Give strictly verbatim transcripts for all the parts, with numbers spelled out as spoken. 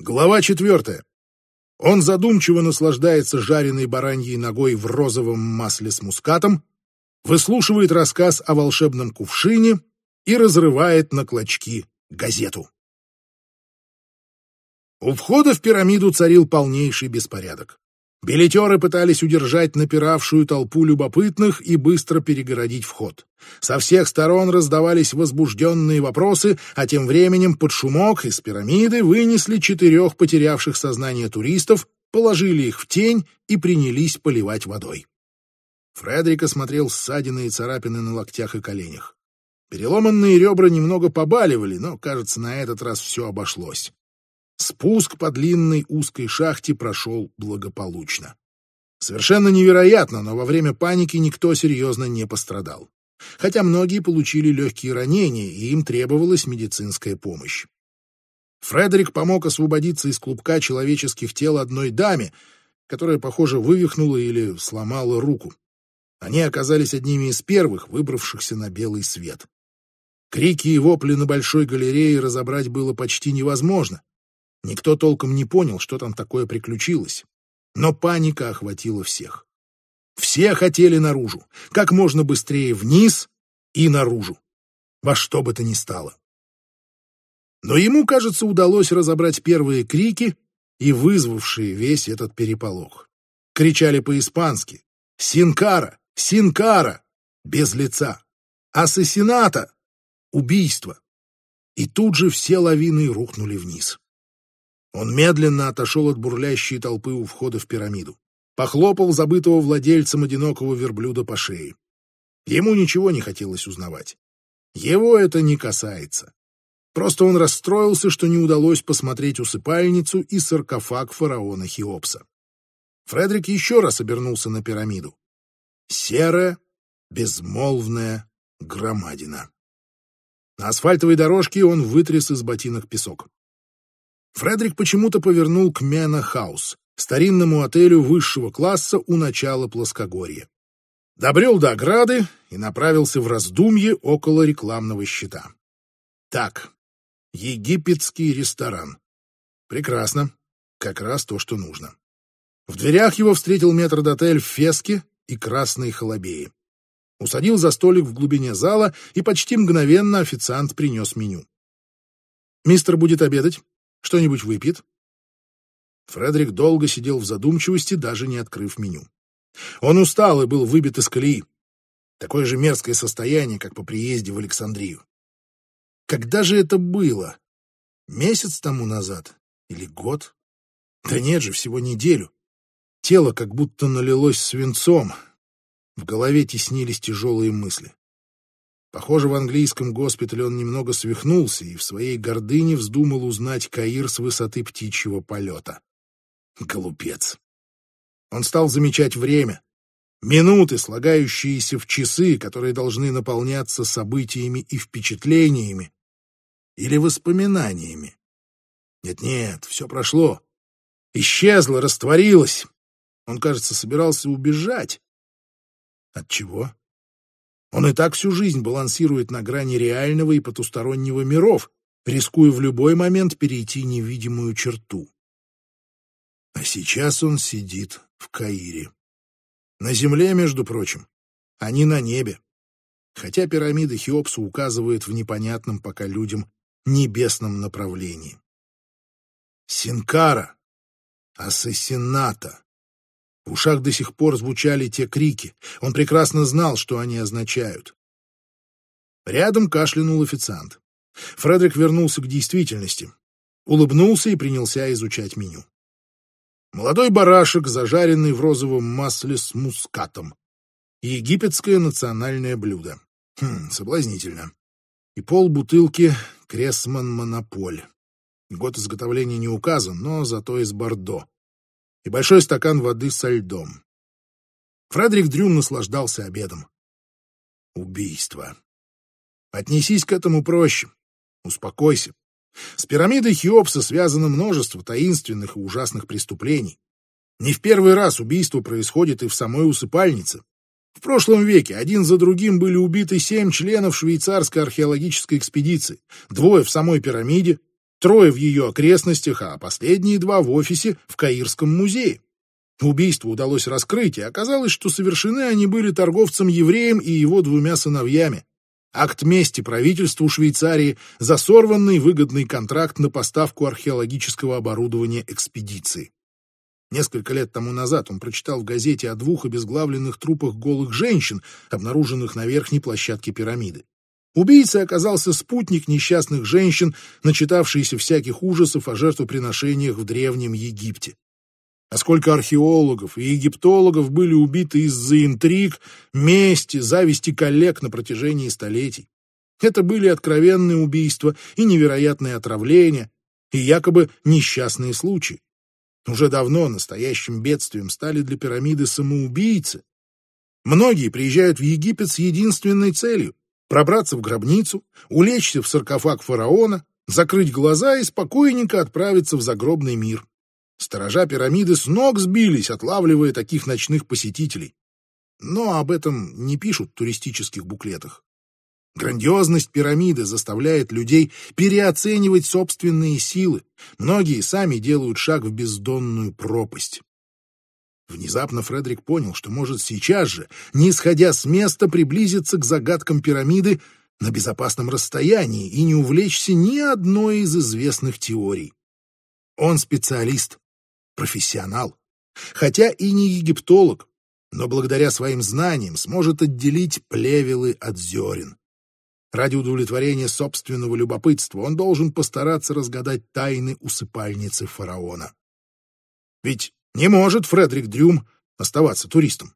Глава четвертая. Он задумчиво наслаждается жареной бараньей ногой в розовом масле с мускатом, выслушивает рассказ о волшебном кувшине и разрывает на клочки газету. У входа в пирамиду царил полнейший беспорядок. Билетеры пытались удержать напиравшую толпу любопытных и быстро перегородить вход. Со всех сторон раздавались возбужденные вопросы, а тем временем под шумок из пирамиды вынесли четырех потерявших сознание туристов, положили их в тень и принялись поливать водой. Фредерик осмотрел ссадины и царапины на локтях и коленях. Переломанные ребра немного побаливали, но, кажется, на этот раз все обошлось. Спуск по длинной узкой шахте прошел благополучно. Совершенно невероятно, но во время паники никто серьезно не пострадал. Хотя многие получили легкие ранения, и им требовалась медицинская помощь. Фредерик помог освободиться из клубка человеческих тел одной даме, которая, похоже, вывихнула или сломала руку. Они оказались одними из первых, выбравшихся на белый свет. Крики и вопли на большой галерее разобрать было почти невозможно. Никто толком не понял, что там такое приключилось. Но паника охватила всех. Все хотели наружу, как можно быстрее вниз и наружу, во что бы то ни стало. Но ему, кажется, удалось разобрать первые крики и вызвавшие весь этот переполох. Кричали по-испански: «Синкара! Синкара!» без лица, «Ассасината!» убийство. И тут же все лавиной рухнули вниз. Он медленно отошел от бурлящей толпы у входа в пирамиду. Похлопал забытого владельцем одинокого верблюда по шее. Ему ничего не хотелось узнавать. Его это не касается. Просто он расстроился, что не удалось посмотреть усыпальницу и саркофаг фараона Хеопса. Фредерик еще раз обернулся на пирамиду. Серая, безмолвная громадина. На асфальтовой дорожке он вытряс из ботинок песок. Фредерик почему-то повернул к Мена Хаус, старинному отелю высшего класса у начала плоскогорья. Добрел до ограды и направился в раздумье около рекламного щита. Так, египетский ресторан. Прекрасно, как раз то, что нужно. В дверях его встретил метрдотель в феске и красной халабее. Усадил за столик в глубине зала, и почти мгновенно официант принес меню. «Мистер будет обедать? Что-нибудь выпьет?» Фредерик долго сидел в задумчивости, даже не открыв меню. Он устал и был выбит из колеи. Такое же мерзкое состояние, как по приезде в Александрию. Когда же это было? Месяц тому назад? Или год? Да нет же, всего неделю. Тело как будто налилось свинцом. В голове теснились тяжелые мысли. Похоже, в английском госпитале он немного свихнулся и в своей гордыне вздумал узнать Каир с высоты птичьего полета. Глупец. Он стал замечать время. Минуты, слагающиеся в часы, которые должны наполняться событиями и впечатлениями. Или воспоминаниями. Нет-нет, все прошло. Исчезло, растворилось. Он, кажется, собирался убежать. От чего? Он и так всю жизнь балансирует на грани реального и потустороннего миров, рискуя в любой момент перейти невидимую черту. А сейчас он сидит в Каире. На земле, между прочим, а не на небе. Хотя пирамида Хеопса указывает в непонятном пока людям небесном направлении. Синкара, ассасината. В ушах до сих пор звучали те крики. Он прекрасно знал, что они означают. Рядом кашлянул официант. Фредерик вернулся к действительности. Улыбнулся и принялся изучать меню. Молодой барашек, зажаренный в розовом масле с мускатом. Египетское национальное блюдо. Хм, соблазнительно. И полбутылки Кресман Монополь. Год изготовления не указан, но зато из Бордо. И большой стакан воды со льдом. Фредерик Дрюм наслаждался обедом. Убийство. Отнесись к этому проще. Успокойся. С пирамидой Хеопса связано множество таинственных и ужасных преступлений. Не в первый раз убийство происходит и в самой усыпальнице. В прошлом веке один за другим были убиты семь членов швейцарской археологической экспедиции, двое в самой пирамиде, трое в ее окрестностях, а последние два в офисе в Каирском музее. Убийство удалось раскрыть, и оказалось, что совершены они были торговцем-евреем и его двумя сыновьями. Акт мести правительству Швейцарии за сорванный выгодный контракт на поставку археологического оборудования экспедиции. Несколько лет тому назад он прочитал в газете о двух обезглавленных трупах голых женщин, обнаруженных на верхней площадке пирамиды. Убийцей оказался спутник несчастных женщин, начитавшийся всяких ужасов о жертвоприношениях в Древнем Египте. А сколько археологов и египтологов были убиты из-за интриг, мести, зависти коллег на протяжении столетий. Это были откровенные убийства и невероятные отравления, и якобы несчастные случаи. Уже давно настоящим бедствием стали для пирамиды самоубийцы. Многие приезжают в Египет с единственной целью — пробраться в гробницу, улечься в саркофаг фараона, закрыть глаза и спокойненько отправиться в загробный мир. Сторожа пирамиды с ног сбились, отлавливая таких ночных посетителей. Но об этом не пишут в туристических буклетах. Грандиозность пирамиды заставляет людей переоценивать собственные силы. Многие сами делают шаг в бездонную пропасть. Внезапно Фредерик понял, что может сейчас же, не исходя с места, приблизиться к загадкам пирамиды на безопасном расстоянии и не увлечься ни одной из известных теорий. Он специалист, профессионал, хотя и не египтолог, но благодаря своим знаниям сможет отделить плевелы от зерен. Ради удовлетворения собственного любопытства он должен постараться разгадать тайны усыпальницы фараона. Ведь не может Фредерик Дрюм оставаться туристом.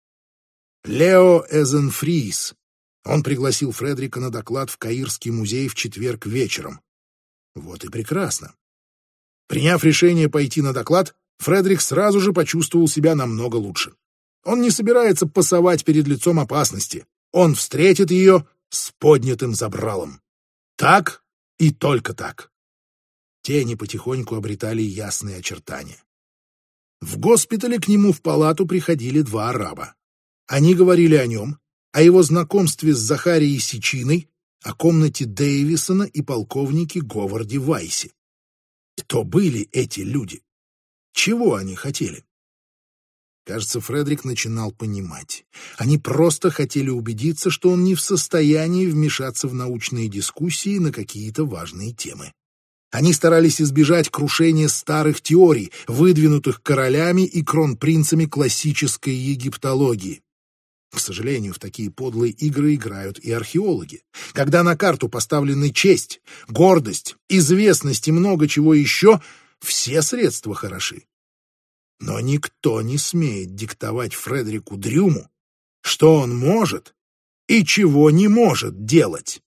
Лео Эзенфрис. Он пригласил Фредерика на доклад в Каирский музей в четверг вечером. Вот и прекрасно. Приняв решение пойти на доклад, Фредерик сразу же почувствовал себя намного лучше. Он не собирается пасовать перед лицом опасности. Он встретит ее с поднятым забралом. Так и только так. Тени потихоньку обретали ясные очертания. В госпитале к нему в палату приходили два араба. Они говорили о нем, о его знакомстве с Захарией Сичиной, о комнате Дэвисона и полковнике Говарде Вайсе. Кто были эти люди? Чего они хотели? Кажется, Фредерик начинал понимать. Они просто хотели убедиться, что он не в состоянии вмешаться в научные дискуссии на какие-то важные темы. Они старались избежать крушения старых теорий, выдвинутых королями и кронпринцами классической египтологии. К сожалению, в такие подлые игры играют и археологи. Когда на карту поставлены честь, гордость, известность и много чего еще, все средства хороши. Но никто не смеет диктовать Фредерику Дрюму, что он может и чего не может делать.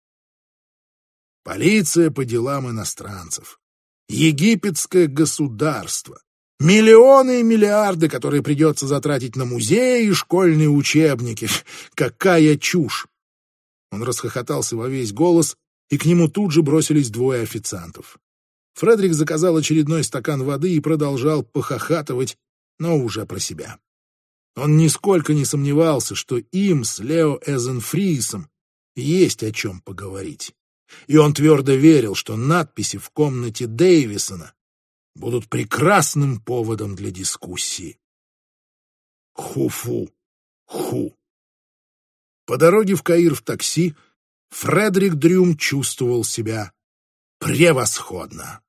Полиция по делам иностранцев, египетское государство, миллионы и миллиарды, которые придется затратить на музеи и школьные учебники. Какая чушь! Он расхохотался во весь голос, и к нему тут же бросились двое официантов. Фредерик заказал очередной стакан воды и продолжал похохатывать, но уже про себя. Он нисколько не сомневался, что им с Лео Эзенфрисом есть о чем поговорить. И он твердо верил, что надписи в комнате Дэвисона будут прекрасным поводом для дискуссии. Хуфу, ху. По дороге в Каир в такси Фредерик Дрюм чувствовал себя превосходно.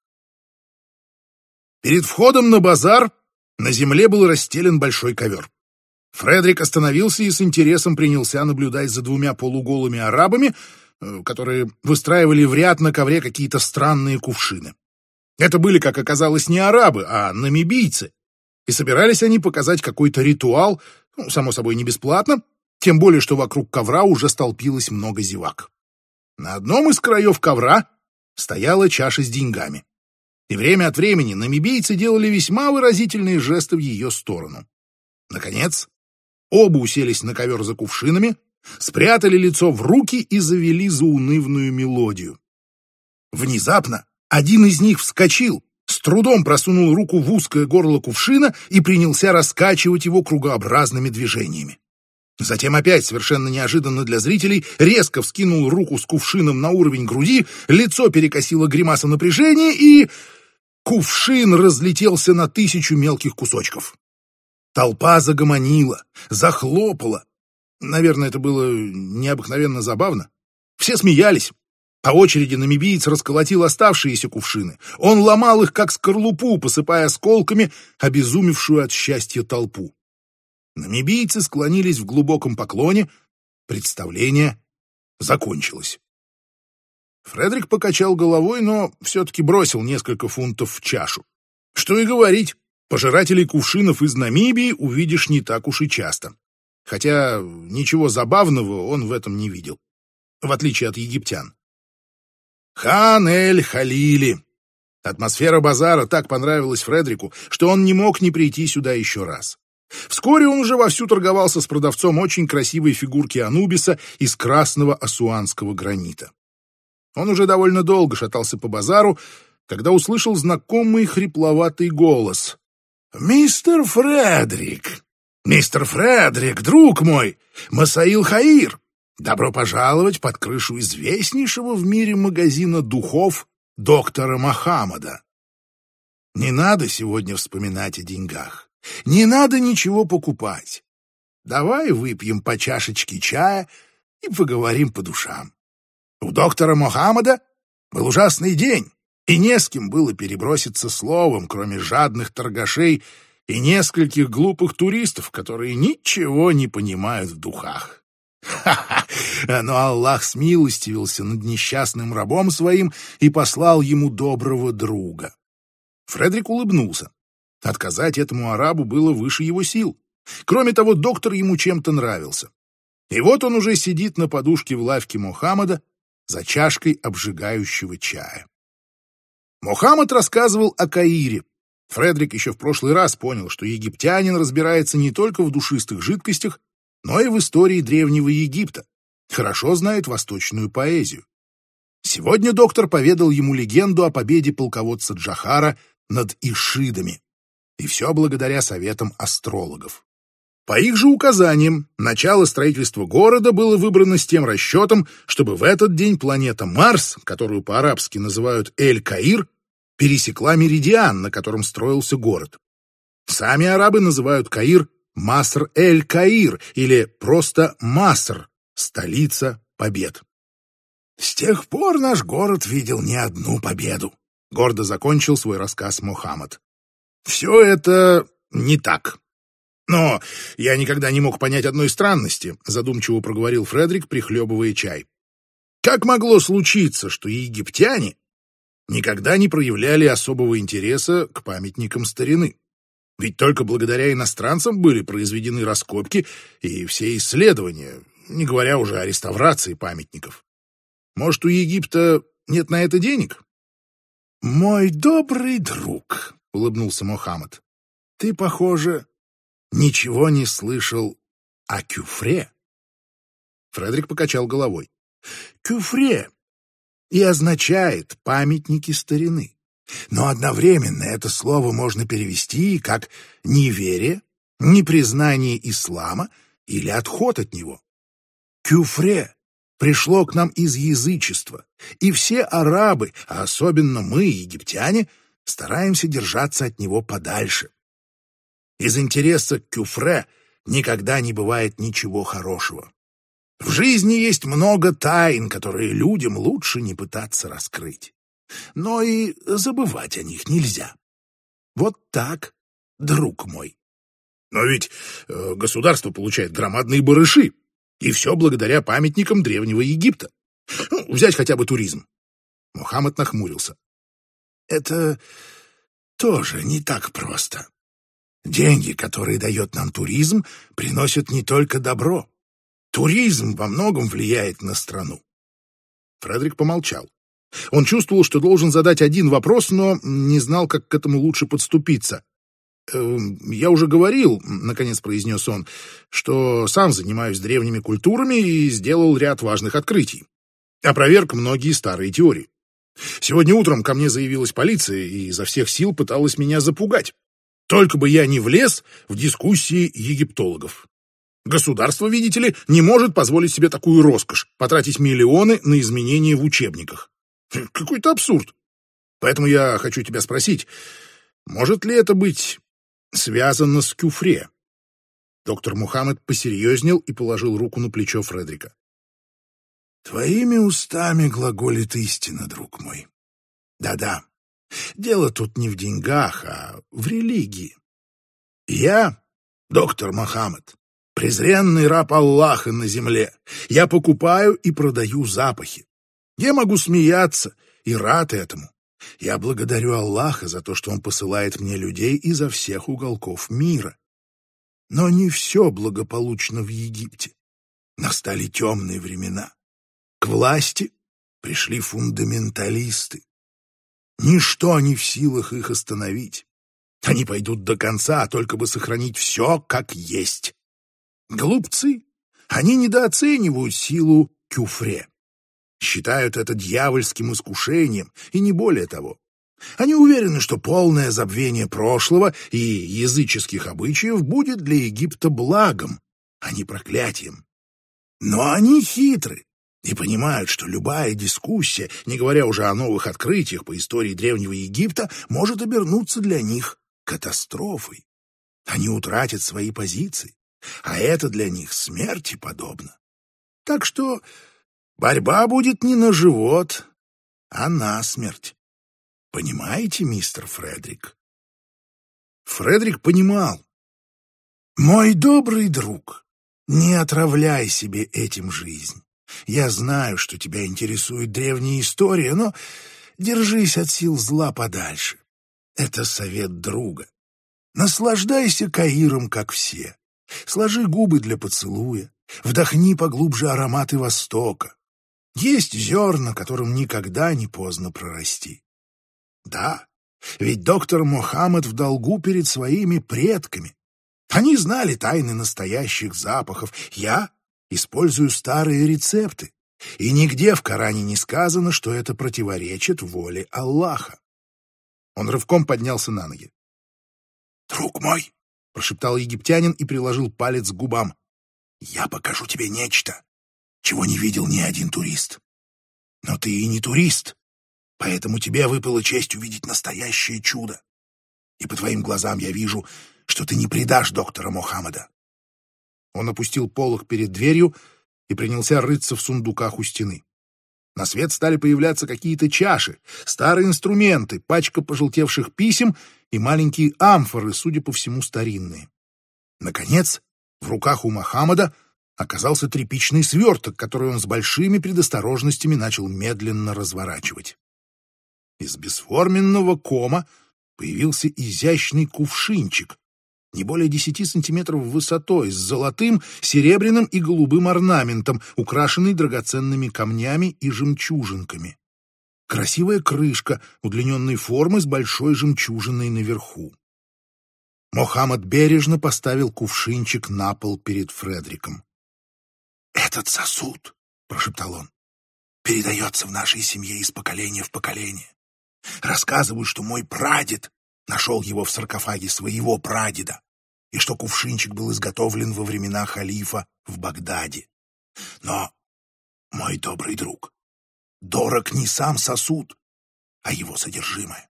Перед входом на базар на земле был расстелен большой ковер. Фредерик остановился и с интересом принялся наблюдать за двумя полуголыми арабами, которые выстраивали в ряд на ковре какие-то странные кувшины. Это были, как оказалось, не арабы, а намибийцы. И собирались они показать какой-то ритуал, ну, само собой, не бесплатно, тем более, что вокруг ковра уже столпилось много зевак. На одном из краев ковра стояла чаша с деньгами. И время от времени намибийцы делали весьма выразительные жесты в ее сторону. Наконец, оба уселись на ковер за кувшинами, спрятали лицо в руки и завели заунывную мелодию. Внезапно один из них вскочил, с трудом просунул руку в узкое горло кувшина и принялся раскачивать его кругообразными движениями. Затем опять, совершенно неожиданно для зрителей, резко вскинул руку с кувшином на уровень груди, лицо перекосило гримаса напряжения, и кувшин разлетелся на тысячу мелких кусочков. Толпа загомонила, захлопала. Наверное, это было необыкновенно забавно. Все смеялись. По очереди намибиец расколотил оставшиеся кувшины. Он ломал их, как скорлупу, посыпая осколками обезумевшую от счастья толпу. Намибийцы склонились в глубоком поклоне. Представление закончилось. Фредерик покачал головой, но все-таки бросил несколько фунтов в чашу. Что и говорить, пожирателей кувшинов из Намибии увидишь не так уж и часто. Хотя ничего забавного он в этом не видел, в отличие от египтян. Хан эль-Халили. Атмосфера базара так понравилась Фредерику, что он не мог не прийти сюда еще раз. Вскоре он уже вовсю торговался с продавцом очень красивой фигурки Анубиса из красного ассуанского гранита. Он уже довольно долго шатался по базару, когда услышал знакомый хрипловатый голос. «Мистер Фредерик! Мистер Фредерик, друг мой! Масаил Хаир! Добро пожаловать под крышу известнейшего в мире магазина духов доктора Мохаммада! Не надо сегодня вспоминать о деньгах. Не надо ничего покупать. Давай выпьем по чашечке чая и поговорим по душам. У доктора Мохаммада был ужасный день, и не с кем было переброситься словом, кроме жадных торгашей и нескольких глупых туристов, которые ничего не понимают в духах. Ха-ха! Но Аллах смилостивился над несчастным рабом своим и послал ему доброго друга. Фредерик улыбнулся. Отказать этому арабу было выше его сил. Кроме того, доктор ему чем-то нравился. И вот он уже сидит на подушке в лавке Мохаммада за чашкой обжигающего чая. Мохаммад рассказывал о Каире. Фредерик еще в прошлый раз понял, что египтянин разбирается не только в душистых жидкостях, но и в истории Древнего Египта, хорошо знает восточную поэзию. Сегодня доктор поведал ему легенду о победе полководца Джохара над ишидами. И все благодаря советам астрологов. По их же указаниям, начало строительства города было выбрано с тем расчетом, чтобы в этот день планета Марс, которую по-арабски называют Эль-Каир, пересекла меридиан, на котором строился город. Сами арабы называют Каир Маср-эль-Каир или просто Маср, столица побед. «С тех пор наш город видел не одну победу», — гордо закончил свой рассказ Мохаммад. Все это не так. Но я никогда не мог понять одной странности, задумчиво проговорил Фредерик, прихлебывая чай. Как могло случиться, что египтяне никогда не проявляли особого интереса к памятникам старины? Ведь только благодаря иностранцам были произведены раскопки и все исследования, не говоря уже о реставрации памятников. Может, у Египта нет на это денег? Мой добрый друг, — улыбнулся Мохаммад. — Ты, похоже, ничего не слышал о кюфре. Фредерик покачал головой. Кюфре и означает «памятники старины». Но одновременно это слово можно перевести как «неверие», «непризнание ислама» или «отход от него». Кюфре пришло к нам из язычества, и все арабы, а особенно мы, египтяне, стараемся держаться от него подальше. Из интереса к кюфре никогда не бывает ничего хорошего. В жизни есть много тайн, которые людям лучше не пытаться раскрыть. Но и забывать о них нельзя. Вот так, друг мой. Но ведь э, государство получает громадные барыши, и все благодаря памятникам Древнего Египта. Ну, взять хотя бы туризм. Мохаммад нахмурился. Это тоже не так просто. Деньги, которые дает нам туризм, приносят не только добро. Туризм во многом влияет на страну. Фредерик помолчал. Он чувствовал, что должен задать один вопрос, но не знал, как к этому лучше подступиться. «Я уже говорил, — наконец произнес он, — что сам занимаюсь древними культурами и сделал ряд важных открытий. Опроверг многие старые теории. Сегодня утром ко мне заявилась полиция и изо всех сил пыталась меня запугать. Только бы я не влез в дискуссии египтологов. Государство, видите ли, не может позволить себе такую роскошь — потратить миллионы на изменения в учебниках. Какой-то абсурд. Поэтому я хочу тебя спросить, может ли это быть связано с Кюфре?» Доктор Мухаммед посерьезнел и положил руку на плечо Фредрика. «Твоими устами глаголит истина, друг мой. Да-да, дело тут не в деньгах, а в религии. Я, доктор Мухаммед, презренный раб Аллаха на земле. Я покупаю и продаю запахи. Я могу смеяться и рад этому. Я благодарю Аллаха за то, что Он посылает мне людей изо всех уголков мира. Но не все благополучно в Египте. Настали темные времена. К власти пришли фундаменталисты. Ничто не в силах их остановить. Они пойдут до конца, только бы сохранить все как есть. Глупцы. Они недооценивают силу Кюфре. Считают это дьявольским искушением, и не более того. Они уверены, что полное забвение прошлого и языческих обычаев будет для Египта благом, а не проклятием. Но они хитры и понимают, что любая дискуссия, не говоря уже о новых открытиях по истории Древнего Египта, может обернуться для них катастрофой. Они утратят свои позиции, а это для них смерти подобно. Так что борьба будет не на живот, а на смерть. Понимаете, мистер Фредрик?» Фредрик понимал. «Мой добрый друг, не отравляй себе этим жизнь. Я знаю, что тебя интересует древняя история, но держись от сил зла подальше. Это совет друга. Наслаждайся Каиром, как все. Сложи губы для поцелуя, вдохни поглубже ароматы Востока. Есть зерна, которым никогда не поздно прорасти. Да, ведь доктор Мухаммед в долгу перед своими предками. Они знали тайны настоящих запахов. Я использую старые рецепты, и нигде в Коране не сказано, что это противоречит воле Аллаха». Он рывком поднялся на ноги. «Друг мой», — прошептал египтянин и приложил палец к губам, — «я покажу тебе нечто, чего не видел ни один турист. Но ты и не турист, поэтому тебе выпала честь увидеть настоящее чудо. И по твоим глазам я вижу, что ты не предашь доктора Мухаммеда». Он опустил полог перед дверью и принялся рыться в сундуках у стены. На свет стали появляться какие-то чаши, старые инструменты, пачка пожелтевших писем и маленькие амфоры, судя по всему, старинные. Наконец, в руках у Мухаммеда оказался тряпичный сверток, который он с большими предосторожностями начал медленно разворачивать. Из бесформенного кома появился изящный кувшинчик, не более десяти сантиметров высотой, с золотым, серебряным и голубым орнаментом, украшенный драгоценными камнями и жемчужинками. Красивая крышка удлиненной формы с большой жемчужиной наверху. Мухаммед бережно поставил кувшинчик на пол перед Фредриком. «Этот сосуд, — прошептал он, — передается в нашей семье из поколения в поколение. Рассказывают, что мой прадед нашел его в саркофаге своего прадеда, и что кувшинчик был изготовлен во времена халифа в Багдаде. Но, мой добрый друг, дорог не сам сосуд, а его содержимое».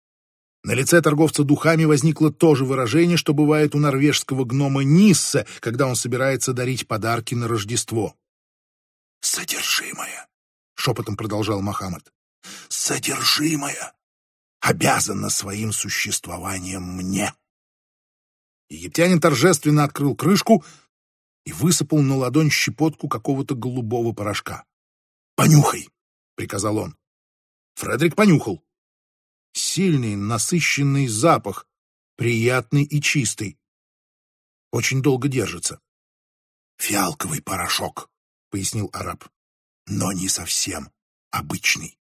На лице торговца духами возникло то же выражение, что бывает у норвежского гнома Ниссе, когда он собирается дарить подарки на Рождество. «Содержимое», — шепотом продолжал Мухаммед, — «содержимое обязано своим существованием мне». Египтянин торжественно открыл крышку и высыпал на ладонь щепотку какого-то голубого порошка. «Понюхай», — приказал он. Фредрик понюхал. Сильный, насыщенный запах, приятный и чистый. Очень долго держится. «Фиалковый порошок», — пояснил араб, — «но не совсем обычный.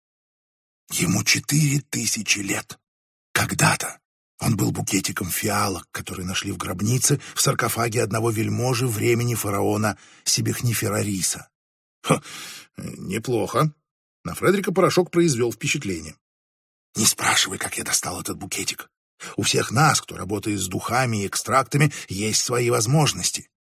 Ему четыре тысячи лет. Когда-то он был букетиком фиалок, которые нашли в гробнице в саркофаге одного вельможи времени фараона Себехниферариса». Ха, неплохо. На Фредрика порошок произвел впечатление. «Не спрашивай, как я достал этот букетик. У всех нас, кто работает с духами и экстрактами, есть свои возможности.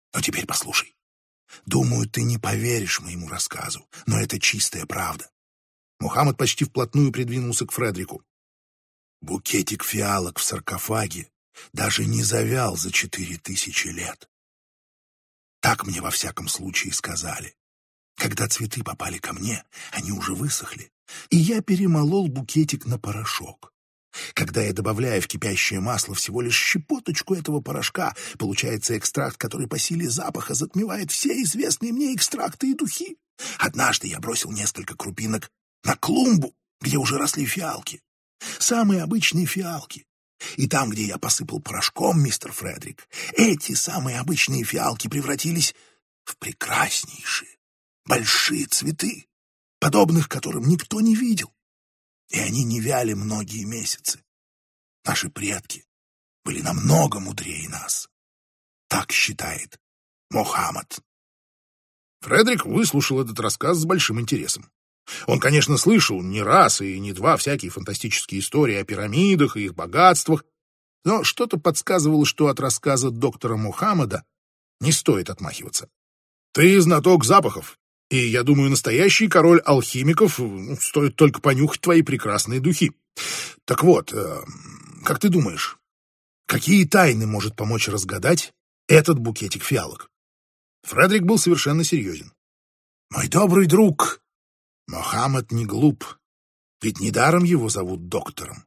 Но теперь послушай. Думаю, ты не поверишь моему рассказу, но это чистая правда. Мухаммад почти вплотную придвинулся к Фредерику. Букетик фиалок в саркофаге даже не завял за четыре тысячи лет. Так мне во всяком случае сказали. Когда цветы попали ко мне, они уже высохли, и я перемолол букетик на порошок. Когда я добавляю в кипящее масло всего лишь щепоточку этого порошка, получается экстракт, который по силе запаха затмевает все известные мне экстракты и духи. Однажды я бросил несколько крупинок на клумбу, где уже росли фиалки. Самые обычные фиалки. И там, где я посыпал порошком, мистер Фредерик, эти самые обычные фиалки превратились в прекраснейшие, большие цветы, подобных которым никто не видел. И они не вяли многие месяцы. Наши предки были намного мудрее нас. Так считает Мухаммад. Фредерик выслушал этот рассказ с большим интересом. Он, конечно, слышал не раз и не два всякие фантастические истории о пирамидах и их богатствах, но что-то подсказывало, что от рассказа доктора Мухаммада не стоит отмахиваться. Ты знаток запахов, и, я думаю, настоящий король алхимиков, ну, стоит только понюхать твои прекрасные духи. Так вот, э, как ты думаешь, какие тайны может помочь разгадать этот букетик фиалок? Фредерик был совершенно серьезен. Мой добрый друг, Мухаммад не глуп, ведь недаром его зовут доктором.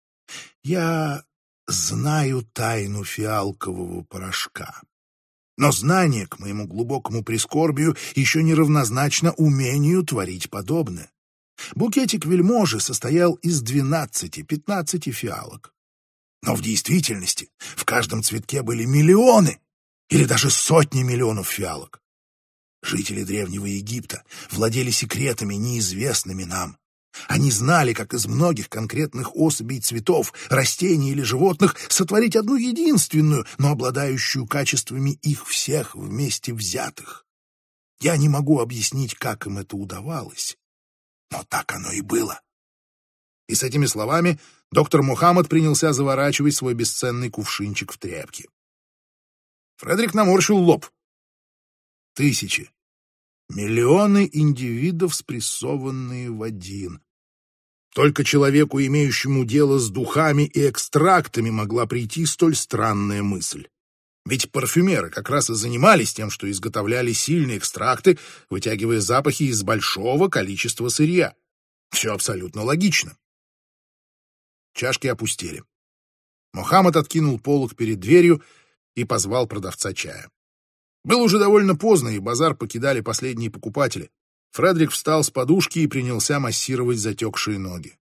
Я знаю тайну фиалкового порошка. Но знание, к моему глубокому прискорбию, еще не равнозначно умению творить подобное. Букетик вельможи состоял из двенадцати-пятнадцати фиалок. Но в действительности в каждом цветке были миллионы или даже сотни миллионов фиалок. Жители Древнего Египта владели секретами, неизвестными нам. Они знали, как из многих конкретных особей цветов, растений или животных сотворить одну единственную, но обладающую качествами их всех вместе взятых. Я не могу объяснить, как им это удавалось, но так оно и было. И с этими словами доктор Мухаммад принялся заворачивать свой бесценный кувшинчик в тряпки. Фредерик наморщил лоб. Тысячи, миллионы индивидов, спрессованные в один. Только человеку, имеющему дело с духами и экстрактами, могла прийти столь странная мысль. Ведь парфюмеры как раз и занимались тем, что изготовляли сильные экстракты, вытягивая запахи из большого количества сырья. Все абсолютно логично. Чашки опустели. Мухаммад откинул полог перед дверью и позвал продавца чая. Было уже довольно поздно, и базар покидали последние покупатели. Фредерик встал с подушки и принялся массировать затекшие ноги.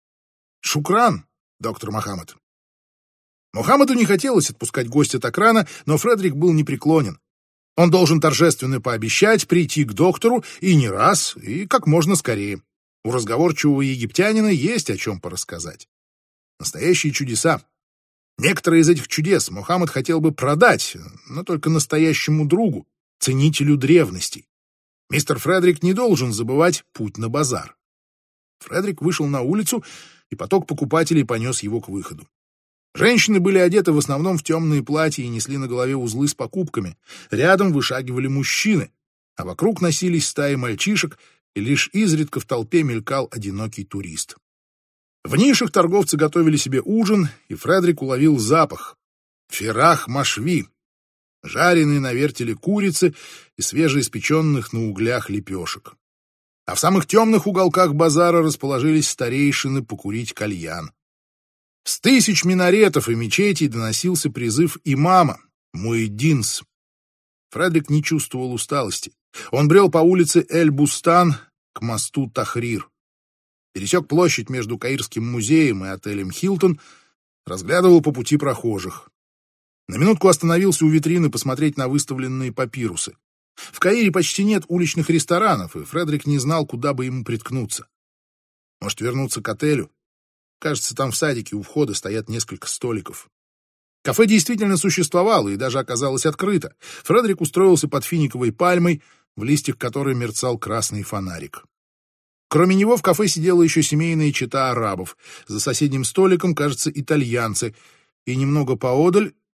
«Шукран, доктор Мухаммад». Мухаммаду не хотелось отпускать гостя так рано, но Фредерик был непреклонен. Он должен торжественно пообещать прийти к доктору и не раз, и как можно скорее. У разговорчивого египтянина есть о чем порассказать. Настоящие чудеса. Некоторые из этих чудес Мухаммад хотел бы продать, но только настоящему другу, ценителю древностей. Мистер Фредерик не должен забывать путь на базар. Фредерик вышел на улицу, и поток покупателей понес его к выходу. Женщины были одеты в основном в темные платья и несли на голове узлы с покупками. Рядом вышагивали мужчины, а вокруг носились стаи мальчишек, и лишь изредка в толпе мелькал одинокий турист. В нишах торговцы готовили себе ужин, и Фредерик уловил запах. Ферах машви, жареные на вертеле курицы и свежеиспеченных на углях лепешек. А в самых темных уголках базара расположились старейшины покурить кальян. С тысяч минаретов и мечетей доносился призыв имама Муэддинс. Фредерик не чувствовал усталости. Он брел по улице Эль-Бустан к мосту Тахрир. Пересек площадь между Каирским музеем и отелем «Хилтон», разглядывал по пути прохожих. На минутку остановился у витрины посмотреть на выставленные папирусы. В Каире почти нет уличных ресторанов, и Фредерик не знал, куда бы ему приткнуться. Может, вернуться к отелю? Кажется, там в садике у входа стоят несколько столиков. Кафе действительно существовало и даже оказалось открыто. Фредерик устроился под финиковой пальмой, в листьях которой мерцал красный фонарик. Кроме него в кафе сидела еще семейная чета арабов. За соседним столиком, кажется, итальянцы. И немного поодаль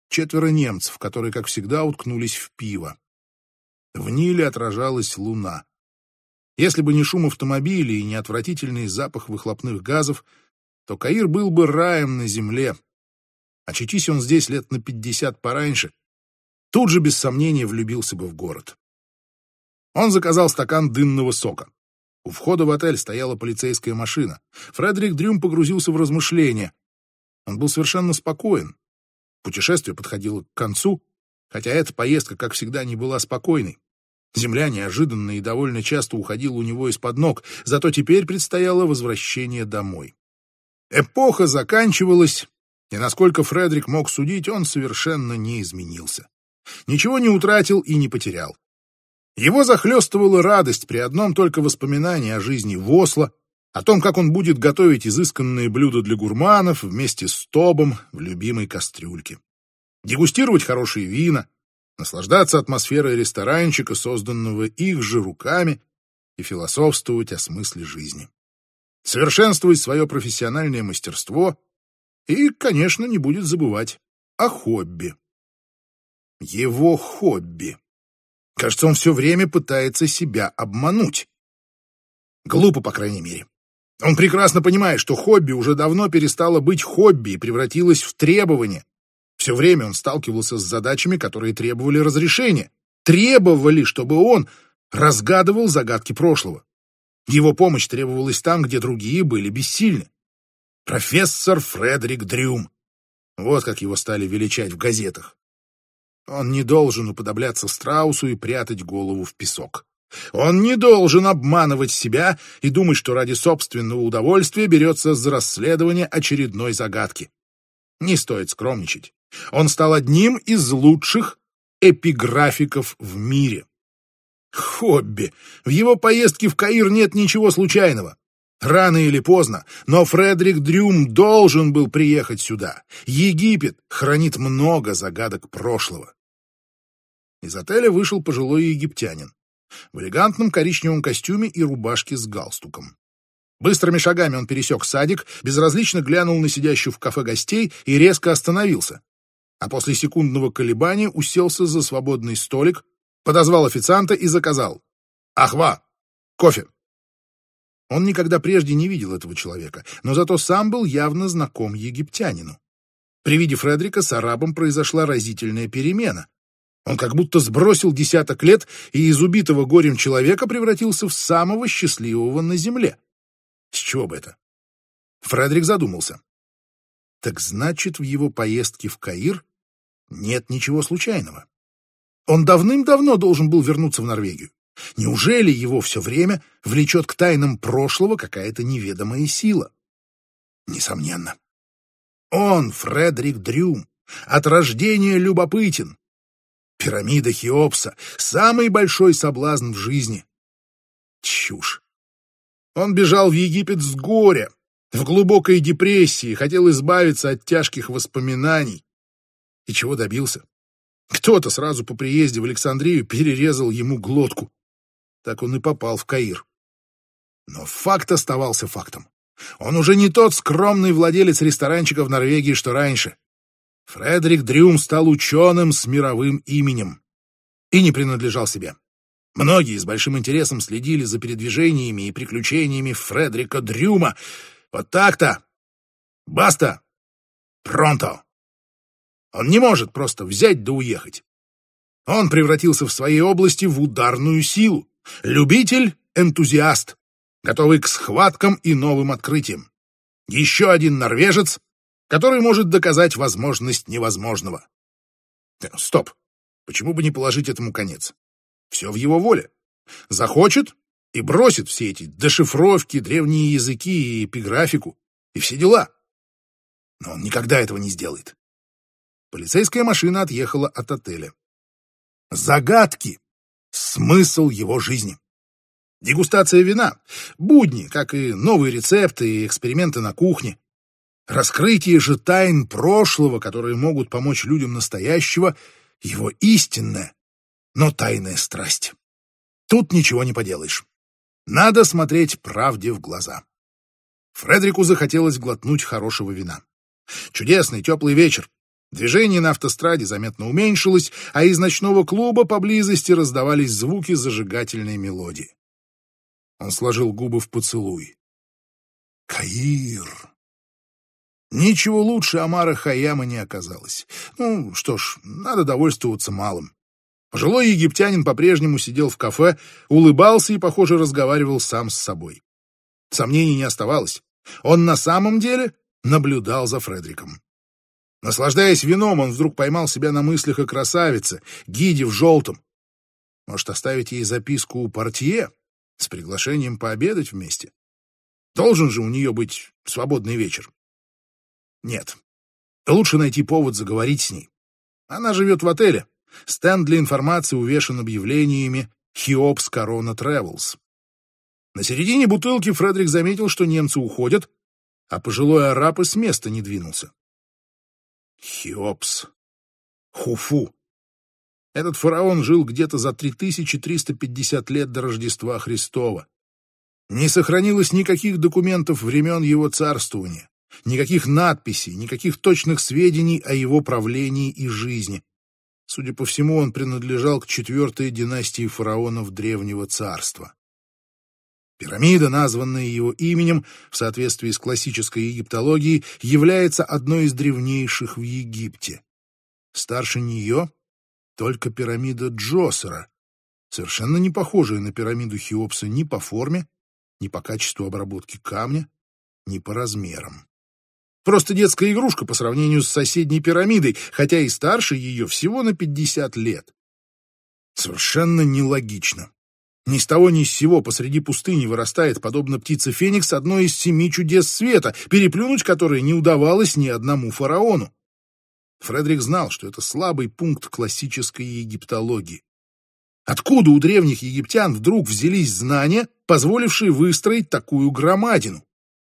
четверо немцев, которые, как всегда, уткнулись в пиво. В Ниле отражалась луна. Если бы не шум автомобилей и не отвратительный запах выхлопных газов, то Каир был бы раем на земле. Очутись он здесь лет на пятьдесят пораньше, тут же без сомнения влюбился бы в город. Он заказал стакан дынного сока. У входа в отель стояла полицейская машина. Фредерик Дрюм погрузился в размышления. Он был совершенно спокоен. Путешествие подходило к концу, хотя эта поездка, как всегда, не была спокойной. Земля неожиданно и довольно часто уходила у него из-под ног, зато теперь предстояло возвращение домой. Эпоха заканчивалась, и, насколько Фредерик мог судить, он совершенно не изменился. Ничего не утратил и не потерял. Его захлестывала радость при одном только воспоминании о жизни в Осло, о том, как он будет готовить изысканные блюда для гурманов вместе с Тобом в любимой кастрюльке, дегустировать хорошие вина, наслаждаться атмосферой ресторанчика, созданного их же руками, и философствовать о смысле жизни. Совершенствовать свое профессиональное мастерство и, конечно, не будет забывать о хобби. Его хобби. Кажется, он все время пытается себя обмануть. Глупо, по крайней мере. Он прекрасно понимает, что хобби уже давно перестало быть хобби и превратилось в требование. Все время он сталкивался с задачами, которые требовали разрешения. Требовали, чтобы он разгадывал загадки прошлого. Его помощь требовалась там, где другие были бессильны. Профессор Фредерик Дрюм. Вот как его стали величать в газетах. Он не должен уподобляться страусу и прятать голову в песок. Он не должен обманывать себя и думать, что ради собственного удовольствия берется за расследование очередной загадки. Не стоит скромничать. Он стал одним из лучших эпиграфиков в мире. Хобби. В его поездке в Каир нет ничего случайного. Рано или поздно, но Фредерик Дрюм должен был приехать сюда. Египет хранит много загадок прошлого. Из отеля вышел пожилой египтянин в элегантном коричневом костюме и рубашке с галстуком. Быстрыми шагами он пересек садик, безразлично глянул на сидящих в кафе гостей и резко остановился. А после секундного колебания уселся за свободный столик, подозвал официанта и заказал «Ахва! Кофе!». Он никогда прежде не видел этого человека, но зато сам был явно знаком египтянину. При виде Фредерика с арабом произошла разительная перемена. Он как будто сбросил десяток лет и из убитого горем человека превратился в самого счастливого на земле. С чего бы это? Фредерик задумался. Так значит, в его поездке в Каир нет ничего случайного. Он давным-давно должен был вернуться в Норвегию. Неужели его все время влечет к тайнам прошлого какая-то неведомая сила? Несомненно. Он, Фредерик Дрюм, от рождения любопытен. Пирамида Хеопса — самый большой соблазн в жизни. Чушь. Он бежал в Египет с горя, в глубокой депрессии, хотел избавиться от тяжких воспоминаний. И чего добился? Кто-то сразу по приезде в Александрию перерезал ему глотку. Так он и попал в Каир. Но факт оставался фактом. Он уже не тот скромный владелец ресторанчика в Норвегии, что раньше. Фредерик Дрюм стал ученым с мировым именем и не принадлежал себе. Многие с большим интересом следили за передвижениями и приключениями Фредерика Дрюма. Вот так-то. Баста. Пронто. Он не может просто взять да уехать. Он превратился в своей области в ударную силу. Любитель-энтузиаст, готовый к схваткам и новым открытиям. Еще один норвежец, который может доказать возможность невозможного. Стоп. Почему бы не положить этому конец? Все в его воле. Захочет и бросит все эти дешифровки, древние языки и эпиграфику, и все дела. Но он никогда этого не сделает. Полицейская машина отъехала от отеля. Загадки — смысл его жизни. Дегустация вина, будни, как и новые рецепты и эксперименты на кухне. Раскрытие же тайн прошлого, которые могут помочь людям настоящего, его истинная, но тайная страсть. Тут ничего не поделаешь. Надо смотреть правде в глаза. Фредерику захотелось глотнуть хорошего вина. Чудесный теплый вечер. Движение на автостраде заметно уменьшилось, а из ночного клуба поблизости раздавались звуки зажигательной мелодии. Он сложил губы в поцелуй. Каир. Ничего лучше Омара Хайяма не оказалось. Ну, что ж, надо довольствоваться малым. Пожилой египтянин по-прежнему сидел в кафе, улыбался и, похоже, разговаривал сам с собой. Сомнений не оставалось. Он на самом деле наблюдал за Фредериком. Наслаждаясь вином, он вдруг поймал себя на мыслях о красавице, гиде в желтом. Может, оставить ей записку у портье с приглашением пообедать вместе? Должен же у нее быть свободный вечер. Нет, лучше найти повод заговорить с ней. Она живет в отеле. Стенд для информации увешан объявлениями «Хеопс Корона Тревелс». На середине бутылки Фредерик заметил, что немцы уходят, а пожилой араб и с места не двинулся. Хеопс. Хуфу. Этот фараон жил где-то за три тысячи триста пятьдесят лет до Рождества Христова. Не сохранилось никаких документов времен его царствования, никаких надписей, никаких точных сведений о его правлении и жизни. Судя по всему, он принадлежал к четвертой династии фараонов Древнего Царства. Пирамида, названная его именем в соответствии с классической египтологией, является одной из древнейших в Египте. Старше нее только пирамида Джосера, совершенно не похожая на пирамиду Хеопса ни по форме, ни по качеству обработки камня, ни по размерам. Просто детская игрушка по сравнению с соседней пирамидой, хотя и старше ее всего на пятьдесят лет. Совершенно нелогично. Ни с того ни с сего посреди пустыни вырастает, подобно птице Феникс, одно из семи чудес света, переплюнуть которые не удавалось ни одному фараону. Фредерик знал, что это слабый пункт классической египтологии. Откуда у древних египтян вдруг взялись знания, позволившие выстроить такую громадину?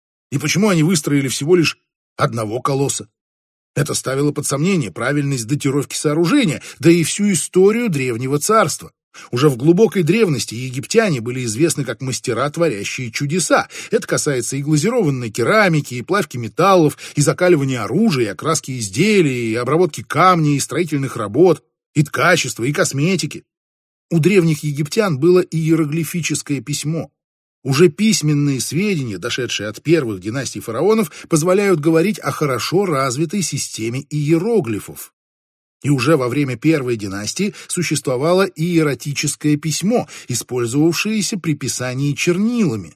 И почему они выстроили всего лишь одного колосса? Это ставило под сомнение правильность датировки сооружения, да и всю историю древнего царства. Уже в глубокой древности египтяне были известны как мастера, творящие чудеса. Это касается и глазированной керамики, и плавки металлов, и закаливания оружия, и окраски изделий, и обработки камней, и строительных работ, и ткачества, и косметики. У древних египтян было иероглифическое письмо. Уже письменные сведения, дошедшие от первых династий фараонов, позволяют говорить о хорошо развитой системе иероглифов. И уже во время первой династии существовало иератическое письмо, использовавшееся при писании чернилами.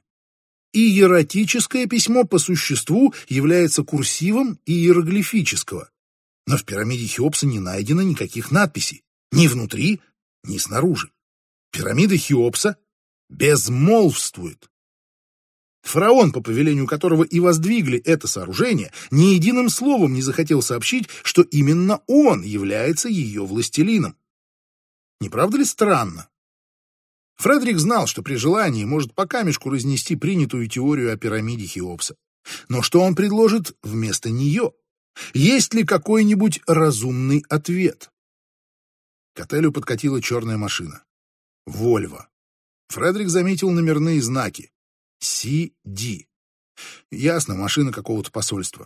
Иератическое письмо по существу является курсивом иероглифического. Но в пирамиде Хеопса не найдено никаких надписей, ни внутри, ни снаружи. Пирамида Хеопса безмолвствует. Фараон, по повелению которого и воздвигли это сооружение, ни единым словом не захотел сообщить, что именно он является ее властелином. Не правда ли странно? Фредерик знал, что при желании может по камешку разнести принятую теорию о пирамиде Хеопса. Но что он предложит вместо нее? Есть ли какой-нибудь разумный ответ? К отелю подкатила черная машина. «Вольво». Фредерик заметил номерные знаки. Си Ди. Ясно, машина какого-то посольства.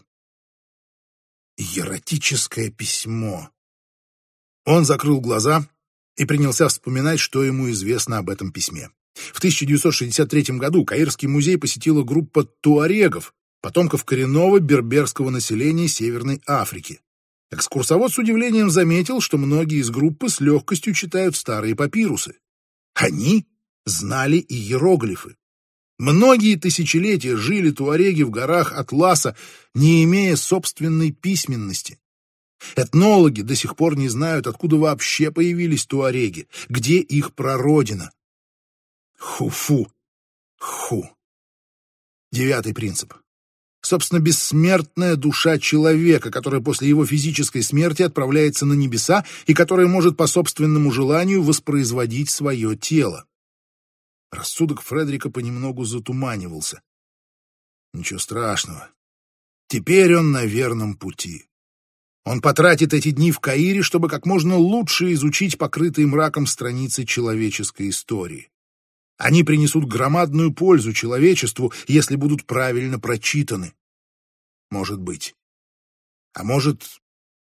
Иератическое письмо. Он закрыл глаза и принялся вспоминать, что ему известно об этом письме. В тысяча девятьсот шестьдесят третьем году Каирский музей посетила группа туарегов, потомков коренного берберского населения Северной Африки. Экскурсовод с удивлением заметил, что многие из группы с легкостью читают старые папирусы. Они знали иероглифы. Многие тысячелетия жили туареги в горах Атласа, не имея собственной письменности. Этнологи до сих пор не знают, откуда вообще появились туареги, где их прародина. Хуфу. Ху. Девятый принцип. Собственно, бессмертная душа человека, которая после его физической смерти отправляется на небеса и которая может по собственному желанию воспроизводить свое тело. Рассудок Фредерика понемногу затуманивался. Ничего страшного. Теперь он на верном пути. Он потратит эти дни в Каире, чтобы как можно лучше изучить покрытые мраком страницы человеческой истории. Они принесут громадную пользу человечеству, если будут правильно прочитаны. Может быть. А может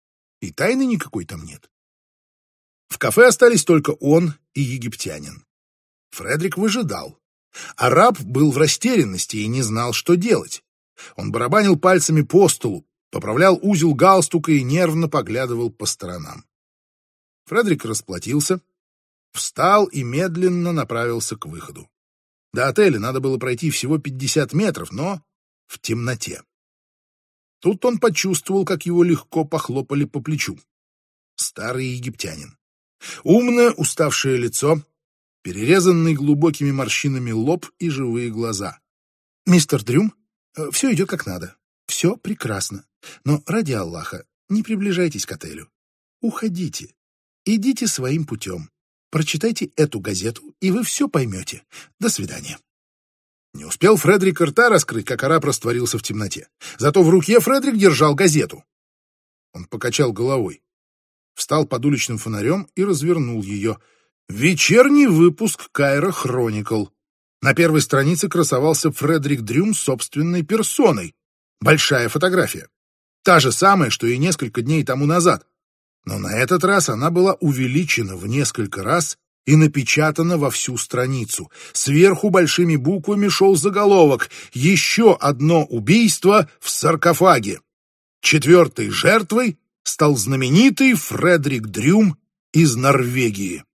и тайны никакой там нет. В кафе остались только он и египтянин. Фредерик выжидал. Араб был в растерянности и не знал, что делать. Он барабанил пальцами по столу, поправлял узел галстука и нервно поглядывал по сторонам. Фредерик расплатился, встал и медленно направился к выходу. До отеля надо было пройти всего пятьдесят метров, но в темноте. Тут он почувствовал, как его легко похлопали по плечу. Старый египтянин. Умное, уставшее лицо, перерезанный глубокими морщинами лоб и живые глаза. «Мистер Дрюм, все идет как надо. Все прекрасно. Но ради Аллаха, не приближайтесь к отелю. Уходите. Идите своим путем. Прочитайте эту газету, и вы все поймете. До свидания». Не успел Фредерик рта раскрыть, как араб растворился в темноте. Зато в руке Фредерик держал газету. Он покачал головой, встал под уличным фонарем и развернул ее. Вечерний выпуск «Кайро Хроникл». На первой странице красовался Фредерик Дрюм собственной персоной. Большая фотография. Та же самая, что и несколько дней тому назад. Но на этот раз она была увеличена в несколько раз и напечатана во всю страницу. Сверху большими буквами шел заголовок «Еще одно убийство в саркофаге». Четвертой жертвой стал знаменитый Фредерик Дрюм из Норвегии.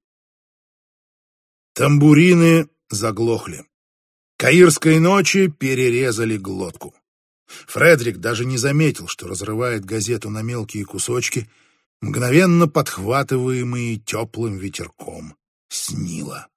Тамбурины заглохли. Каирской ночи перерезали глотку. Фредерик даже не заметил, что разрывает газету на мелкие кусочки, мгновенно подхватываемые теплым ветерком с Нила.